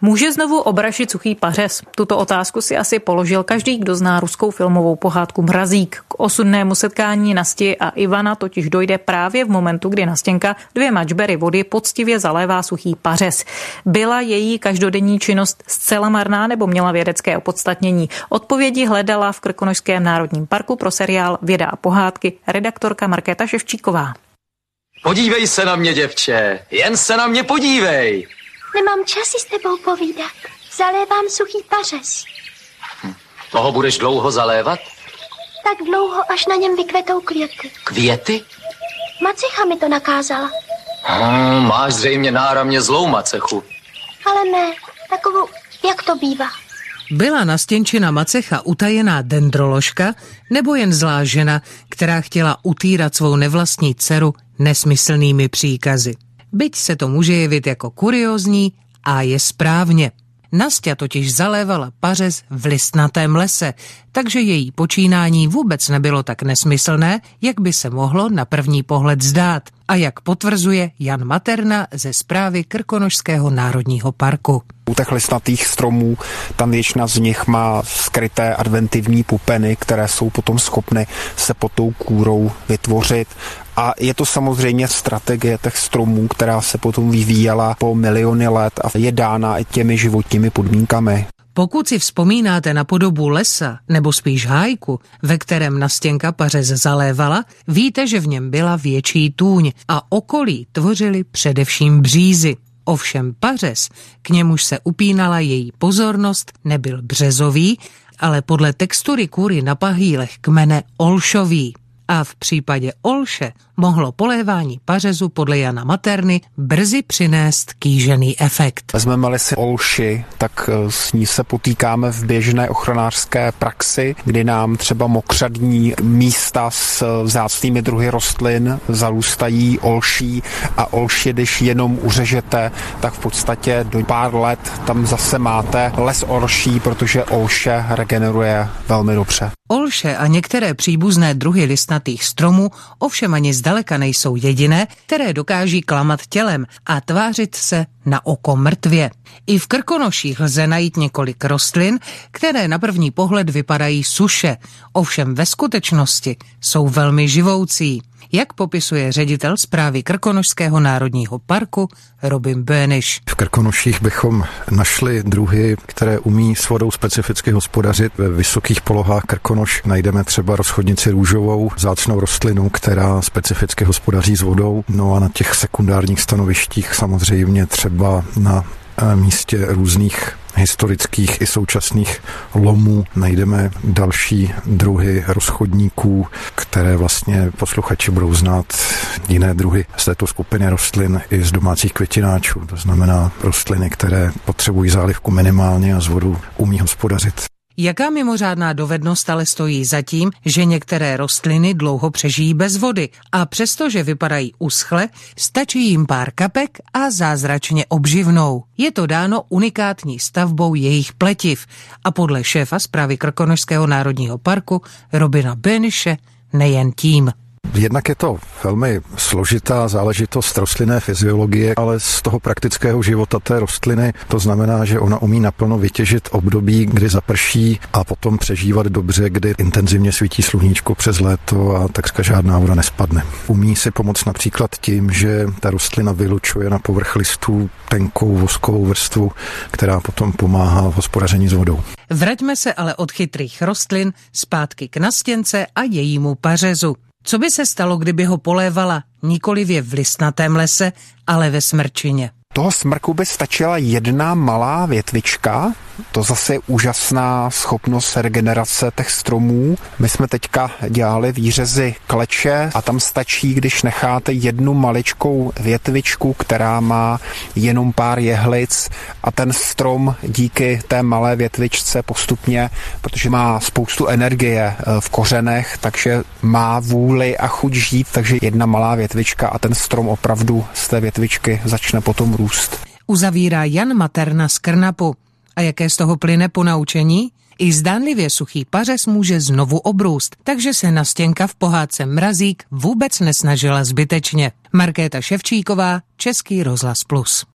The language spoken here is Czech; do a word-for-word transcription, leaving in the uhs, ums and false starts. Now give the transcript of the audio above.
Může znovu obrašit suchý pařez? Tuto otázku si asi položil každý, kdo zná ruskou filmovou pohádku Mrazík. K osudnému setkání Nasti a Ivana totiž dojde právě v momentu, kdy Nastěnka dvěma čbery vody poctivě zalévá suchý pařez. Byla její každodenní činnost zcela marná nebo měla vědecké opodstatnění? Odpovědi hledala v Krkonošském národním parku pro seriál Věda a pohádky redaktorka Markéta Ševčíková. Podívej se na mě, děvče, jen se na mě podívej. Nemám čas si s tebou povídat. Zalévám suchý pařez. Hm. Toho budeš dlouho zalévat? Tak dlouho, až na něm vykvetou květy. Květy? Macecha mi to nakázala. Hmm, máš zřejmě náramně zlou macechu. Ale ne, takovou, jak to bývá. Byla Nastěnčina macecha utajená dendroložka nebo jen zlá žena, která chtěla utírat svou nevlastní dceru nesmyslnými příkazy? Byť se to může jevit jako kuriózní a je správně. Nastěa totiž zalévala pařez v listnatém lese, takže její počínání vůbec nebylo tak nesmyslné, jak by se mohlo na první pohled zdát. A jak potvrzuje Jan Materna ze správy Krkonošského národního parku. U těch listnatých stromů tam většina z nich má skryté adventivní pupeny, které jsou potom schopny se pod tou kůrou vytvořit. A je to samozřejmě strategie těch stromů, která se potom vyvíjela po miliony let a je dána i těmi životními podmínkami. Pokud si vzpomínáte na podobu lesa, nebo spíš hájku, ve kterém Nastěnka pařez zalévala, víte, že v něm byla větší tůň a okolí tvořily především břízy. Ovšem pařez, k němuž se upínala její pozornost, nebyl březový, ale podle textury kůry na pahýlech kmene olšový. A v případě olše mohlo polévání pařezu podle Jana Materny brzy přinést kýžený efekt. Vezmeme-li si olši, tak s ní se potýkáme v běžné ochranářské praxi, kdy nám třeba mokřadní místa s vzácnými druhy rostlin zarůstají olší a olši, když jenom uřežete, tak v podstatě do pár let tam zase máte les olší, protože olše regeneruje velmi dobře. Olše a některé příbuzné druhy listnatých stromů ovšem ani zdaleka nejsou jediné, které dokáží klamat tělem a tvářit se na oko mrtvě. I v Krkonoších lze najít několik rostlin, které na první pohled vypadají suše, ovšem ve skutečnosti jsou velmi živoucí. Jak popisuje ředitel správy Krkonošského národního parku Robin Bönisch. V Krkonoších bychom našli druhy, které umí s vodou specificky hospodařit. Ve vysokých polohách Krkonoš najdeme třeba rozchodnici růžovou, vzácnou rostlinu, která specificky hospodaří s vodou. No a na těch sekundárních stanovištích samozřejmě třeba na místě různých historických i současných lomů najdeme další druhy rozchodníků, které vlastně posluchači budou znát jiné druhy z této skupiny rostlin i z domácích květináčů. To znamená rostliny, které potřebují zálivku minimálně a z vodu umí hospodařit. Jaká mimořádná dovednost ale stojí za tím, že některé rostliny dlouho přežijí bez vody a přestože vypadají uschle, stačí jim pár kapek a zázračně obživnou. Je to dáno unikátní stavbou jejich pletiv a podle šéfa správy Krkonošského národního parku Robina Bönische nejen tím. Jednak je to velmi složitá záležitost rostlinné fyziologie, ale z toho praktického života té rostliny to znamená, že ona umí naplno vytěžit období, kdy zaprší a potom přežívat dobře, kdy intenzivně svítí sluníčko přes léto a takřka žádná voda nespadne. Umí si pomoct například tím, že ta rostlina vylučuje na povrch listů tenkou voskovou vrstvu, která potom pomáhá v hospodaření s vodou. Vraťme se ale od chytrých rostlin zpátky k Nastěnce a jejímu pařezu. Co by se stalo, kdyby ho polévala nikoliv v listnatém lese, ale ve smrčině? Toho smrku by stačila jedna malá větvička, to zase je úžasná schopnost regenerace těch stromů. My jsme teďka dělali výřezy kleče a tam stačí, když necháte jednu maličkou větvičku, která má jenom pár jehlic a ten strom díky té malé větvičce postupně, protože má spoustu energie v kořenech, takže má vůli a chuť žít, takže jedna malá větvička a ten strom opravdu z té větvičky začne potom růst. Uzavírá Jan Materna z Krnapu. A jaké z toho plyne ponaučení? I zdánlivě suchý pařez může znovu obrůst, takže se Nastěnka v pohádce Mrazík vůbec nesnažila zbytečně. Markéta Ševčíková, Český rozhlas Plus.